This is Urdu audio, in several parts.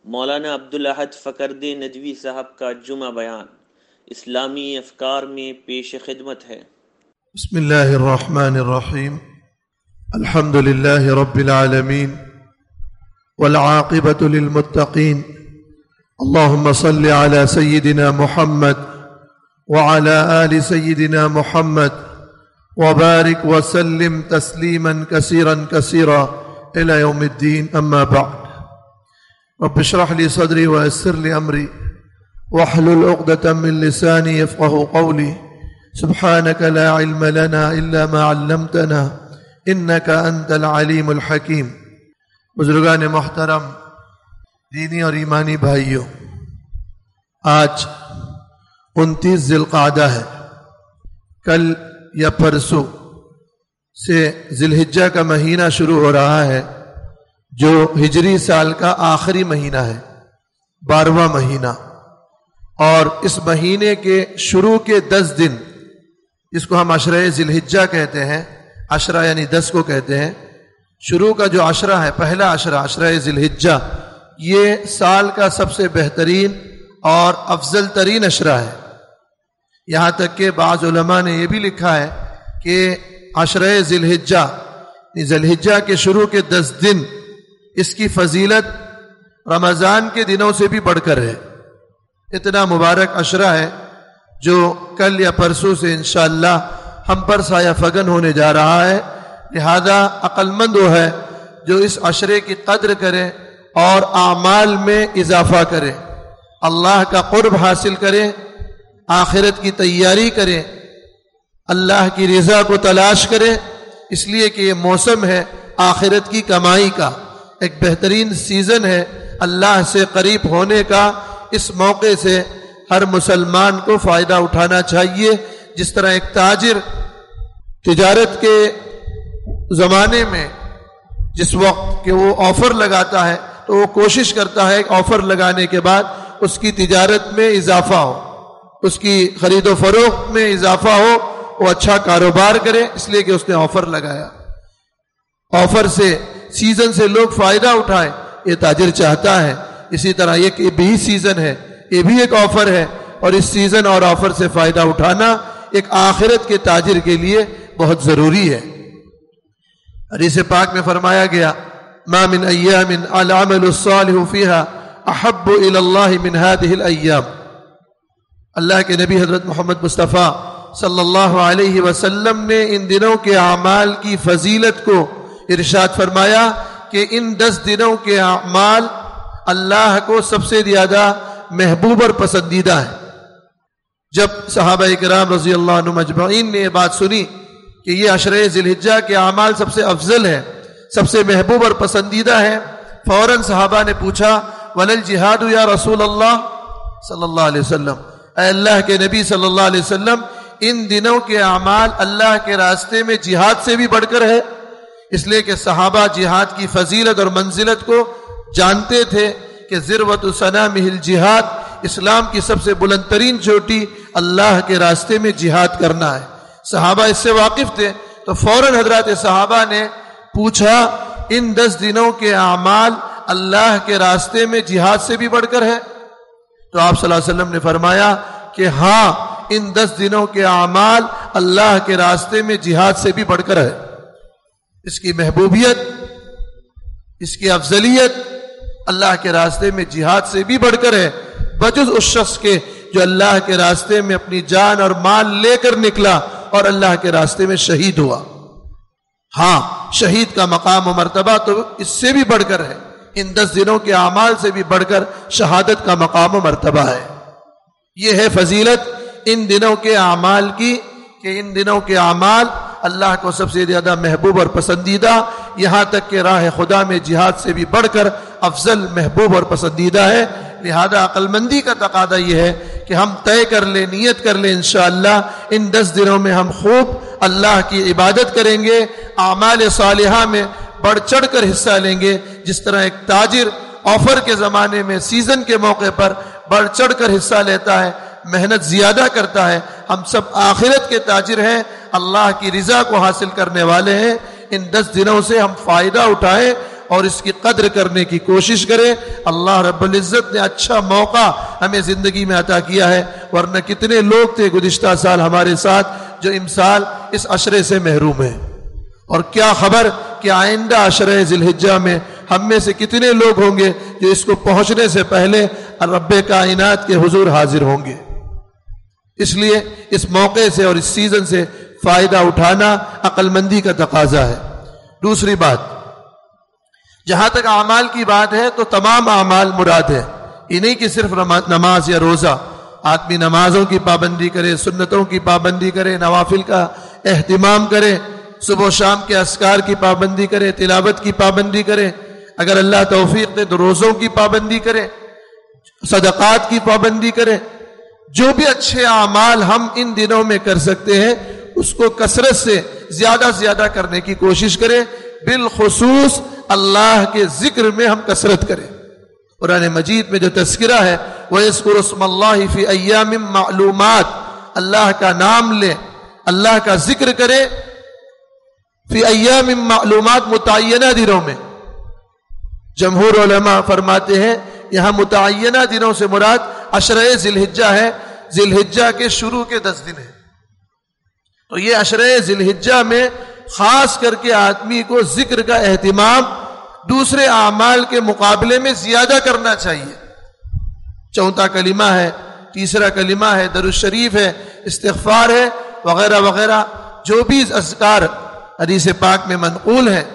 مولانا عبدالاحد فقردی ندوی صاحب کا جمعہ بیان اسلامی افکار میں پیش خدمت ہے۔ بسم اللہ الرحمن الرحیم، الحمد للہ رب العالمین والعاقبۃ للمتقین، اللہم صل علی سیدنا محمد وعلی آل سیدنا محمد وبارک وسلم تسلیما کثیرا کثیرا الی یوم الدین، اما بعد۔ رب اشرح لی صدری ویسر لی امری واحلل عقدۃ من لسانی یفقهوا قولی، سبحانک لا علم لنا الا ما علمتنا انک انت العلیم الحکیم۔ بزرگان محترم، دینی اور ایمانی بھائیوں، آج 29 ذی القعدہ ہے۔ کل یا پرسوں سے ذی الحجہ کا مہینہ شروع ہو رہا ہے، جو ہجری سال کا آخری مہینہ ہے، 12واں مہینہ، اور اس مہینے کے شروع کے 10 دن، جس کو ہم عشرہ ذی الحجہ کہتے ہیں، عشرہ یعنی 10 کو کہتے ہیں، شروع کا جو عشرہ ہے، پہلا عشرہ، عشرہ ذی الحجہ، یہ سال کا سب سے بہترین اور افضل ترین عشرہ ہے۔ یہاں تک کہ بعض علماء نے یہ بھی لکھا ہے کہ عشرہ ذی الحجہ، ذی الحجہ کے شروع کے 10 دن، اس کی فضیلت رمضان کے دنوں سے بھی بڑھ کر ہے۔ اتنا مبارک عشرہ ہے جو کل یا پرسوں سے انشاءاللہ ہم پر سایہ فگن ہونے جا رہا ہے۔ لہذا عقل مند وہ ہے جو اس عشرے کی قدر کرے اور اعمال میں اضافہ کرے، اللہ کا قرب حاصل کرے، آخرت کی تیاری کرے، اللہ کی رضا کو تلاش کرے، اس لیے کہ یہ موسم ہے آخرت کی کمائی کا، ایک بہترین سیزن ہے اللہ سے قریب ہونے کا۔ اس موقع سے ہر مسلمان کو فائدہ اٹھانا چاہیے۔ جس طرح ایک تاجر تجارت کے زمانے میں جس وقت کہ وہ آفر لگاتا ہے تو وہ کوشش کرتا ہے کہ آفر لگانے کے بعد اس کی تجارت میں اضافہ ہو، اس کی خرید و فروخت میں اضافہ ہو، وہ اچھا کاروبار کرے، اس لیے کہ اس نے آفر لگایا۔ آفر سے، سیزن سے لوگ فائدہ اٹھائیں، یہ تاجر چاہتا ہے۔ اسی طرح یہ بھی سیزن ہے، یہ بھی ایک آفر ہے، اور اس سیزن اور آفر سے فائدہ اٹھانا ایک آخرت کے تاجر کے لیے بہت ضروری ہے۔ حدیث پاک میں فرمایا گیا، ما من ایام العمل الصالح فیها احب الی اللہ من هذه الایام۔ اللہ کے نبی حضرت محمد مصطفیٰ صلی اللہ علیہ وسلم نے ان دنوں کے اعمال کی فضیلت کو ارشاد فرمایا کہ ان 10 دنوں کے اعمال اللہ کو سب سے زیادہ محبوب اور پسندیدہ ہے۔ جب صحابہ کرام رضی اللہ عنہم اجمعین نے یہ بات سنی کہ یہ عشرہ ذی الحجہ کے اعمال سب سے افضل ہے، سب سے محبوب اور پسندیدہ ہے، فوراً صحابہ نے پوچھا ولل جہاد یا رسول اللہ صلی اللہ علیہ وسلم، اے اللہ کے نبی صلی اللہ علیہ وسلم، ان دنوں کے اعمال اللہ کے راستے میں جہاد سے بھی بڑھ کر ہے؟ اس لیے کہ صحابہ جہاد کی فضیلت اور منزلت کو جانتے تھے کہ ذروۃ سنامہ الجہاد، اسلام کی سب سے بلند ترین چوٹی اللہ کے راستے میں جہاد کرنا ہے۔ صحابہ اس سے واقف تھے، تو فوراً حضرات صحابہ نے پوچھا ان 10 دنوں کے اعمال اللہ کے راستے میں جہاد سے بھی بڑھ کر ہے؟ تو آپ صلی اللہ علیہ وسلم نے فرمایا کہ ہاں، ان 10 دنوں کے اعمال اللہ کے راستے میں جہاد سے بھی بڑھ کر ہے۔ اس کی محبوبیت، اس کی افضلیت اللہ کے راستے میں جہاد سے بھی بڑھ کر ہے، بجز اس شخص کے جو اللہ کے راستے میں اپنی جان اور مال لے کر نکلا اور اللہ کے راستے میں شہید ہوا۔ ہاں، شہید کا مقام و مرتبہ تو اس سے بھی بڑھ کر ہے، ان 10 دنوں کے اعمال سے بھی بڑھ کر شہادت کا مقام و مرتبہ ہے۔ یہ ہے فضیلت ان دنوں کے اعمال کی کہ ان دنوں کے اعمال اللہ کو سب سے زیادہ محبوب اور پسندیدہ، یہاں تک کہ راہ خدا میں جہاد سے بھی بڑھ کر افضل، محبوب اور پسندیدہ ہے۔ لہذا عقل مندی کا تقاضا یہ ہے کہ ہم طے کر لیں، نیت کر لیں، انشاءاللہ ان 10 دنوں میں ہم خوب اللہ کی عبادت کریں گے، اعمال صالحہ میں بڑھ چڑھ کر حصہ لیں گے۔ جس طرح ایک تاجر آفر کے زمانے میں، سیزن کے موقع پر بڑھ چڑھ کر حصہ لیتا ہے، محنت زیادہ کرتا ہے، ہم سب آخرت کے تاجر ہیں، اللہ کی رضا کو حاصل کرنے والے ہیں۔ ان 10 دنوں سے ہم فائدہ اٹھائیں اور اس کی قدر کرنے کی کوشش کریں. اللہ رب العزت نے اچھا موقع ہمیں زندگی میں عطا کیا ہے، ورنہ کتنے لوگ تھے گزشتہ سال ہمارے ساتھ جو امسال اس عشرے سے محروم ہیں. اور کیا خبر کہ آئندہ عشرہ ذی الحجہ میں ہم میں سے کتنے لوگ ہوں گے جو اس کو پہنچنے سے پہلے رب کائنات کے حضور حاضر ہوں گے. اس لیے اس موقع سے اور اس سیزن سے فائدہ اٹھانا عقل مندی کا تقاضا ہے. دوسری بات، جہاں تک اعمال کی بات ہے تو تمام اعمال مراد ہے. یہ نہیں کہ صرف نماز یا روزہ. آدمی نمازوں کی پابندی کرے، سنتوں کی پابندی کرے، نوافل کا اہتمام کرے، صبح و شام کے اذکار کی پابندی کرے، تلاوت کی پابندی کرے، اگر اللہ توفیق دے تو روزوں کی پابندی کرے، صدقات کی پابندی کرے. جو بھی اچھے اعمال ہم ان دنوں میں کر سکتے ہیں اس کو کثرت سے زیادہ سے زیادہ کرنے کی کوشش کریں. بالخصوص اللہ کے ذکر میں ہم کثرت کریں. قرآن مجید میں جو تذکرہ ہے وَيَذْكُرُ اسْمَ اللَّهِ فِي أَيَّامٍ مَعْلُومَاتٍ، اللہ کا نام لے، اللہ کا ذکر کرے فی ایام معلومات، متعینہ دنوں میں. جمہور علماء فرماتے ہیں یہاں متعینہ دنوں سے مراد عشرہ ذی الحجہ ہے. ذی الحجہ کے شروع کے 10 دن ہیں. تو یہ عشرہ ذی الحجہ میں خاص کر کے آدمی کو ذکر کا اہتمام دوسرے اعمال کے مقابلے میں زیادہ کرنا چاہیے. چوتھا کلمہ ہے، تیسرا کلمہ ہے، درود شریف ہے، استغفار ہے، وغیرہ وغیرہ. جو بھی اذکار حدیث پاک میں منقول ہیں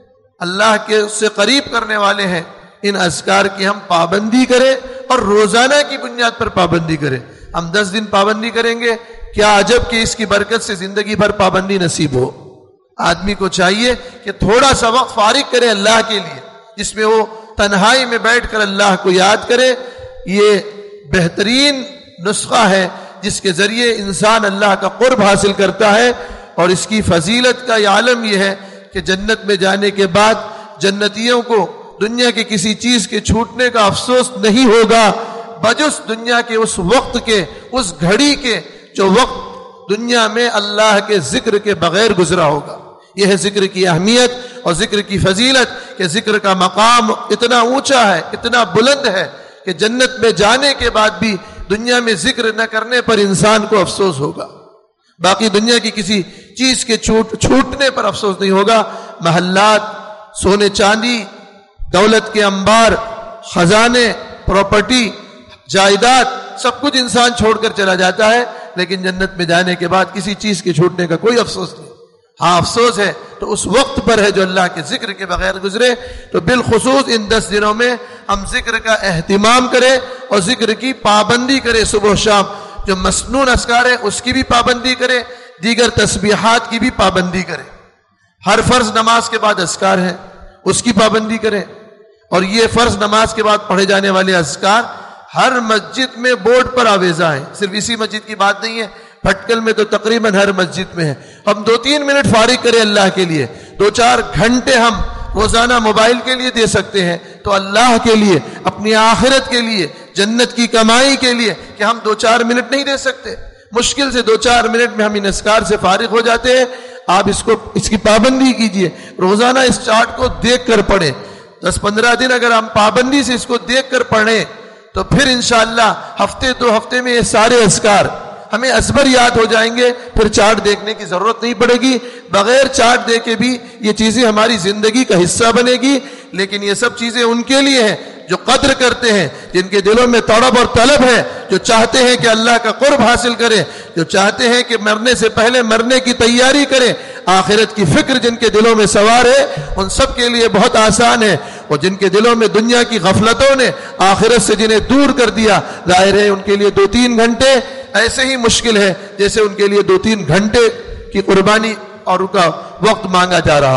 اللہ کے اس سے قریب کرنے والے ہیں، ان اذکار کی ہم پابندی کریں اور روزانہ کی بنیاد پر پابندی کریں. ہم 10 دن پابندی کریں گے، کیا عجب کہ اس کی برکت سے زندگی بھر پابندی نصیب ہو. آدمی کو چاہیے کہ تھوڑا سا وقت فارغ کرے اللہ کے لیے، جس میں وہ تنہائی میں بیٹھ کر اللہ کو یاد کرے. یہ بہترین نسخہ ہے جس کے ذریعے انسان اللہ کا قرب حاصل کرتا ہے. اور اس کی فضیلت کا یہ عالم یہ ہے کہ جنت میں جانے کے بعد جنتیوں کو دنیا کے کسی چیز کے چھوٹنے کا افسوس نہیں ہوگا بجز دنیا کے اس وقت کے، اس گھڑی کے جو وقت دنیا میں اللہ کے ذکر کے بغیر گزرا ہوگا. یہ ہے ذکر کی اہمیت اور ذکر کی فضیلت کہ ذکر کا مقام اتنا اونچا ہے، اتنا بلند ہے کہ جنت میں جانے کے بعد بھی دنیا میں ذکر نہ کرنے پر انسان کو افسوس ہوگا. باقی دنیا کی کسی چیز کے چھوٹنے پر افسوس نہیں ہوگا. محلات، سونے چاندی، دولت کے انبار، خزانے، پراپرٹی، جائیداد، سب کچھ انسان چھوڑ کر چلا جاتا ہے، لیکن جنت میں جانے کے بعد کسی چیز کے چھوٹنے کا کوئی افسوس نہیں. ہاں افسوس ہے تو اس وقت پر ہے جو اللہ کے ذکر کے بغیر گزرے. تو بالخصوص ان 10 دنوں میں ہم ذکر کا اہتمام کریں اور ذکر کی پابندی کریں. صبح و شام جو مسنون اذکار ہے اس کی بھی پابندی کریں، دیگر تسبیحات کی بھی پابندی کریں. ہر فرض نماز کے بعد اذکار ہے اس کی پابندی کریں. اور یہ فرض نماز کے بعد پڑھے جانے والے اذکار ہر مسجد میں بورڈ پر آویزاں ہیں. صرف اسی مسجد کی بات نہیں ہے، بھٹکل میں تو تقریباً ہر مسجد میں ہے. ہم 2-3 منٹ فارغ کریں اللہ کے لیے، 2-4 گھنٹے ہم روزانہ موبائل کے لیے دے سکتے ہیں تو اللہ کے لیے، اپنی آخرت کے لیے، جنت کی کمائی کے لیے کہ ہم 2-4 منٹ نہیں دے سکتے. مشکل سے 2-4 منٹ میں ہم ان اذکار سے فارغ ہو جاتے ہیں. آپ اس کی پابندی کیجئے، روزانہ اس چارٹ کو دیکھ کر پڑھیں. 10-15 دن اگر ہم پابندی سے اس کو دیکھ کر پڑھیں تو پھر انشاءاللہ ہفتے 2 ہفتے میں یہ سارے اذکار ہمیں ازبر یاد ہو جائیں گے. پھر چارٹ دیکھنے کی ضرورت نہیں پڑے گی. بغیر چارٹ دیکھے بھی یہ چیزیں ہماری زندگی کا حصہ بنے گی. لیکن یہ سب چیزیں ان کے لیے ہیں جو قدر کرتے ہیں، جن کے دلوں میں طلب اور طلب ہے، جو چاہتے ہیں کہ اللہ کا قرب حاصل کریں، جو چاہتے ہیں کہ مرنے سے پہلے مرنے کی تیاری کریں. آخرت کی فکر جن کے دلوں میں سوار ہے ان سب کے لیے بہت آسان ہے. اور جن کے دلوں میں دنیا کی غفلتوں نے آخرت سے جنہیں دور کر دیا، ظاہر ہے ان کے لیے 2-3 گھنٹے ایسے ہی مشکل ہے جیسے ان کے لیے 2-3 گھنٹے کی قربانی اور ان کا وقت مانگا جا رہا.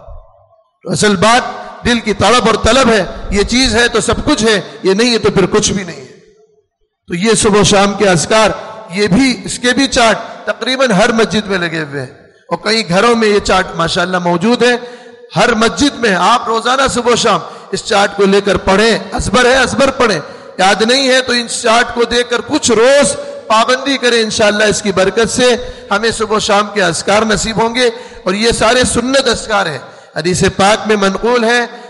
اصل بات دل کی طلب اور طلب ہے. یہ چیز ہے تو سب کچھ ہے، یہ نہیں ہے تو پھر کچھ بھی نہیں ہے. تو یہ صبح و شام کے اذکار، یہ بھی اس کے بھی چارٹ تقریباً ہر مسجد میں لگے ہوئے ہیں اور کئی گھروں میں یہ چارٹ ماشاءاللہ موجود ہے. ہر مسجد میں آپ روزانہ صبح و شام اس چارٹ کو لے کر پڑھیں. ازبر ہے ازبر پڑھیں، یاد نہیں ہے تو ان چارٹ کو دیکھ کر کچھ روز پابندی کریں. انشاءاللہ اس کی برکت سے ہمیں صبح و شام کے اذکار نصیب ہوں گے. اور یہ سارے سنت اذکار ہیں. حدیث پاک میں منقول ہے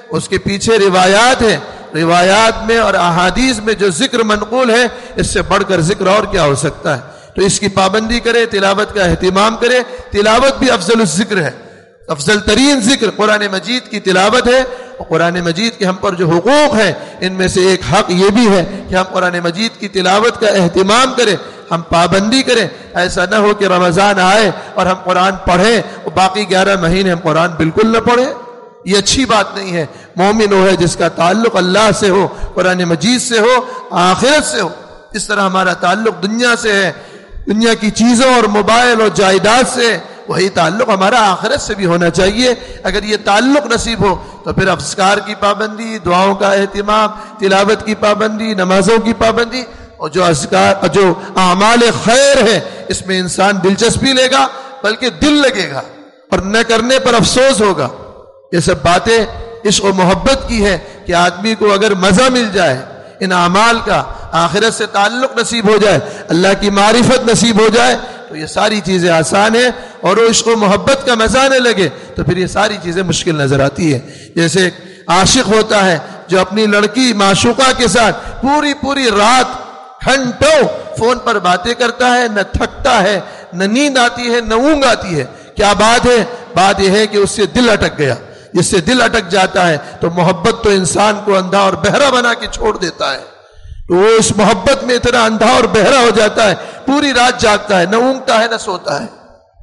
اس کے پیچھے روایات ہیں، روایات میں اور احادیث میں جو ذکر منقول ہے اس سے بڑھ کر ذکر اور کیا ہو سکتا ہے؟ تو اس کی پابندی کرے، تلاوت کا اہتمام کرے. تلاوت بھی افضل الذکر ہے، افضل ترین ذکر قرآن مجید کی تلاوت ہے. اور قرآن مجید کے ہم پر جو حقوق ہیں ان میں سے ایک حق یہ بھی ہے کہ ہم قرآن مجید کی تلاوت کا اہتمام کریں، ہم پابندی کریں. ایسا نہ ہو کہ رمضان آئے اور ہم قرآن پڑھیں اور باقی 11 مہینے ہم قرآن بالکل نہ پڑھیں. یہ اچھی بات نہیں ہے. مومن وہ ہے جس کا تعلق اللہ سے ہو، قرآن مجید سے ہو، آخرت سے ہو. اس طرح ہمارا تعلق دنیا سے ہے، دنیا کی چیزوں اور موبائل اور جائیداد سے، وہی تعلق ہمارا آخرت سے بھی ہونا چاہیے. اگر یہ تعلق نصیب ہو تو پھر اذکار کی پابندی، دعاؤں کا اہتمام، تلاوت کی پابندی، نمازوں کی پابندی اور جو اعمال خیر ہے اس میں انسان دلچسپی لے گا، بلکہ دل لگے گا اور نہ کرنے پر افسوس ہوگا. یہ سب باتیں عشق و محبت کی ہے کہ آدمی کو اگر مزہ مل جائے ان اعمال کا، آخرت سے تعلق نصیب ہو جائے، اللہ کی معرفت نصیب ہو جائے تو یہ ساری چیزیں آسان ہیں. اور وہ عشق و محبت کا مزہ نہ لگے تو پھر یہ ساری چیزیں مشکل نظر آتی ہیں. جیسے ایک عاشق ہوتا ہے جو اپنی لڑکی معشوقہ کے ساتھ پوری رات گھنٹوں فون پر باتیں کرتا ہے، نہ تھکتا ہے، نہ نیند آتی ہے، نہ اونگ آتی ہے. کیا بات ہے؟ بات یہ ہے کہ اس سے دل اٹک گیا. جس سے دل اٹک جاتا ہے تو محبت تو انسان کو اندھا اور بہرا بنا کے چھوڑ دیتا ہے. تو وہ اس محبت میں اتنا اندھا اور بہرا ہو جاتا ہے، پوری رات جاگتا ہے، نہ اونگتا ہے نہ سوتا ہے.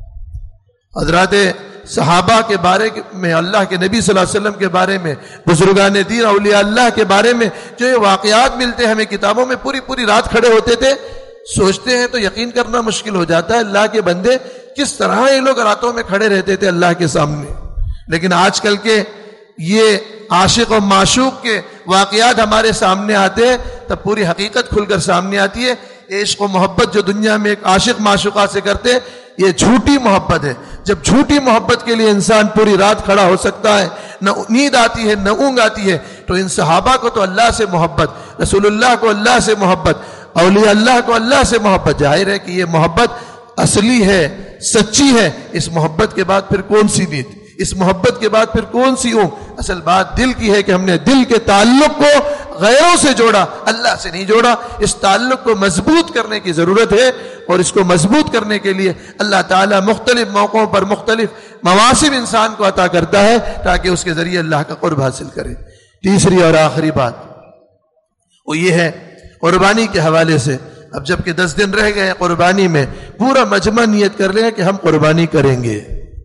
حضرات صحابہ کے بارے میں، اللہ کے نبی صلی اللہ علیہ وسلم کے بارے میں، بزرگان دین اولیاء اللہ کے بارے میں جو یہ واقعات ملتے ہیں ہمیں کتابوں میں، پوری رات کھڑے ہوتے تھے. سوچتے ہیں تو یقین کرنا مشکل ہو جاتا ہے اللہ کے بندے کس طرح یہ لوگ راتوں میں کھڑے رہتے تھے اللہ کے سامنے. لیکن آج کل کے یہ عاشق و معشوق کے واقعات ہمارے سامنے آتے ہیں تب پوری حقیقت کھل کر سامنے آتی ہے. عشق و محبت جو دنیا میں ایک عاشق معشوقہ سے کرتے یہ جھوٹی محبت ہے. جب جھوٹی محبت کے لیے انسان پوری رات کھڑا ہو سکتا ہے، نہ نیند آتی ہے نہ اونگ آتی ہے، تو ان صحابہ کو تو اللہ سے محبت، رسول اللہ کو اللہ سے محبت، اولیاء اللہ کو اللہ سے محبت، ظاہر ہے کہ یہ محبت اصلی ہے، سچی ہے. اس محبت کے بعد پھر کون سی نیند، اس محبت کے بعد پھر کون سی اونگ؟ اصل بات دل کی ہے کہ ہم نے دل کے تعلق کو غیروں سے جوڑا، اللہ سے نہیں جوڑا. اس تعلق کو مضبوط کرنے کی ضرورت ہے اور اس کو مضبوط کرنے کے لیے اللہ تعالیٰ مختلف موقعوں پر مختلف مواسم انسان کو عطا کرتا ہے تاکہ اس کے ذریعے اللہ کا قرب حاصل کرے. تیسری اور آخری بات وہ یہ ہے قربانی کے حوالے سے. اب جب کہ 10 دن رہ گئے قربانی میں، پورا مجمع نیت کر لیں کہ ہم قربانی کریں گے.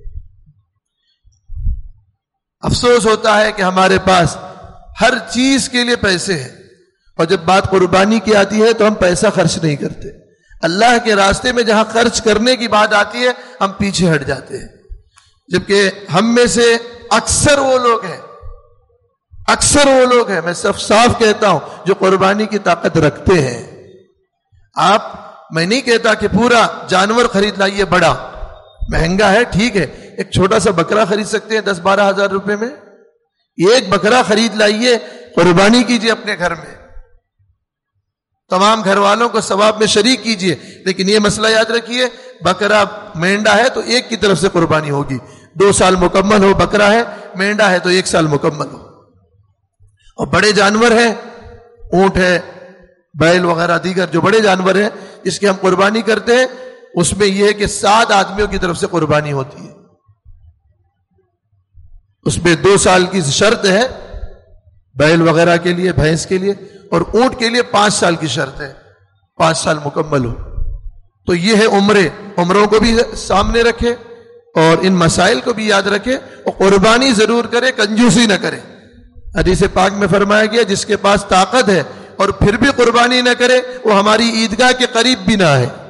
افسوس ہوتا ہے کہ ہمارے پاس ہر چیز کے لیے پیسے ہیں اور جب بات قربانی کی آتی ہے تو ہم پیسہ خرچ نہیں کرتے. اللہ کے راستے میں جہاں خرچ کرنے کی بات آتی ہے ہم پیچھے ہٹ جاتے ہیں. جبکہ ہم میں سے اکثر وہ لوگ ہیں، میں صاف کہتا ہوں، جو قربانی کی طاقت رکھتے ہیں. میں نہیں کہتا کہ پورا جانور خرید لائیے، بڑا مہنگا ہے، ٹھیک ہے، ایک چھوٹا سا بکرا خرید سکتے ہیں 10-12 ہزار روپے میں. ایک بکرا خرید لائیے، قربانی کیجئے اپنے گھر میں، تمام گھر والوں کو ثواب میں شریک کیجئے. لیکن یہ مسئلہ یاد رکھیے، بکرا مینڈا ہے تو ایک کی طرف سے قربانی ہوگی. 2 سال مکمل ہو بکرا ہے، مینڈا ہے تو 1 سال مکمل ہو. اور بڑے جانور ہیں، اونٹ ہے، بیل وغیرہ دیگر جو بڑے جانور ہیں جس کی ہم قربانی کرتے ہیں، اس میں یہ ہے کہ 7 آدمیوں کی طرف سے قربانی ہوتی ہے. اس میں 2 سال کی شرط ہے بیل وغیرہ کے لیے، بھینس کے لیے، اور اونٹ کے لیے 5 سال کی شرط ہے، 5 سال مکمل ہو. تو یہ ہے عمروں کو بھی سامنے رکھے اور ان مسائل کو بھی یاد رکھے اور قربانی ضرور کرے، کنجوسی نہ کرے. حدیث پاک میں فرمایا گیا جس کے پاس طاقت ہے اور پھر بھی قربانی نہ کرے وہ ہماری عیدگاہ کے قریب بھی نہ ہے.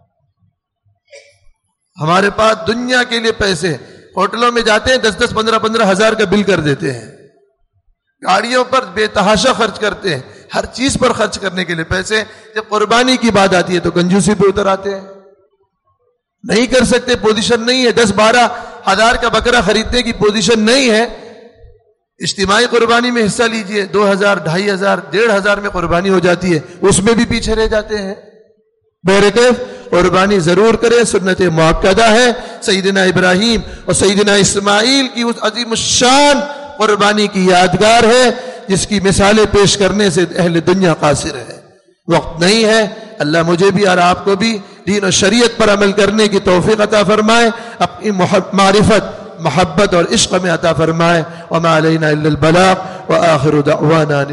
ہمارے پاس دنیا کے لیے پیسے، ہوٹلوں میں جاتے ہیں 10-10, 15-15 ہزار کا بل کر دیتے ہیں، گاڑیوں پر بے تحاشا خرچ کرتے ہیں، ہر چیز پر خرچ کرنے کے لیے پیسے. جب قربانی کی بات آتی ہے تو کنجوسی پہ اتر آتے ہیں. نہیں کر سکتے، پوزیشن نہیں ہے، 10-12 ہزار کا بکرا خریدنے کی پوزیشن نہیں ہے. اجتماعی قربانی میں حصہ لیجئے، 2000, 2500, 1500 میں قربانی ہو جاتی ہے، اس میں بھی پیچھے رہ جاتے ہیں. بہرکیف قربانی ضرور کرے، سنت مؤکدہ ہے. سیدنا ابراہیم اور سیدنا اسماعیل کی اس عظیم الشان قربانی کی یادگار ہے جس کی مثالیں پیش کرنے سے اہل دنیا قاصر ہے. وقت نہیں ہے. اللہ مجھے بھی اور آپ کو بھی دین و شریعت پر عمل کرنے کی توفیق عطا فرمائے، اپنی معرفت، محبت اور عشق میں عطا فرمائے. وما علینا الا البلاغ وآخر دعوانا